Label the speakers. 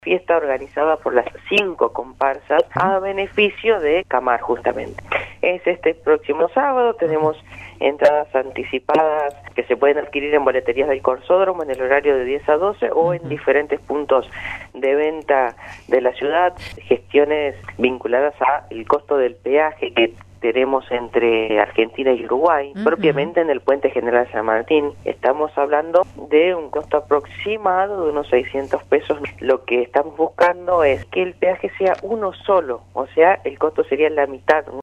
Speaker 1: fiesta organizada por las 5 comparsas a beneficio de Camar, justamente. Es este próximo sábado, tenemos entradas anticipadas que se pueden adquirir en boleterías del Corsódromo en el horario de 10 a 12 o en diferentes puntos de venta de la ciudad, gestiones vinculadas al costo del peaje que tenemos entre Argentina y Uruguay, propiamente en el Puente General San Martín. Estamos hablando de un costo aproximado de unos 600 pesos. Lo que estamos buscando es que el peaje sea uno solo, o sea, el costo sería la mitad.